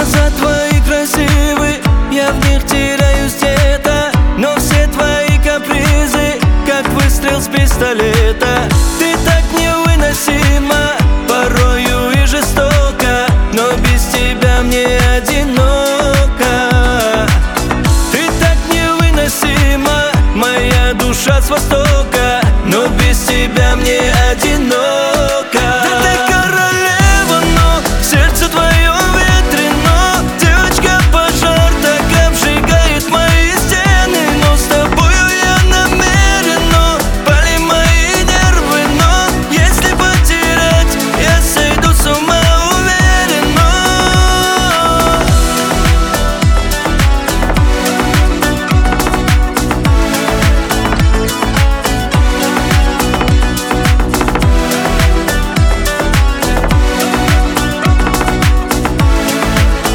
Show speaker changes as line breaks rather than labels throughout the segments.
Глаза твои красивы, я в них теряюсь где-то, но все твои капризы, как выстрел с пистолета. Ты так невыносима, порою и жестоко, но без тебя мне одиноко. Ты так невыносима, моя душа с востока, но без тебя мне одиноко. Да ты королева, но сердце твое ветрено. Девочка, пожар так обжигает мои стены, но с тобою я намеренно пали мои нервы. Но если потерять, я сойду с ума уверенно.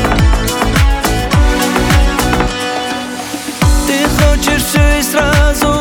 Ты хочешь все и сразу,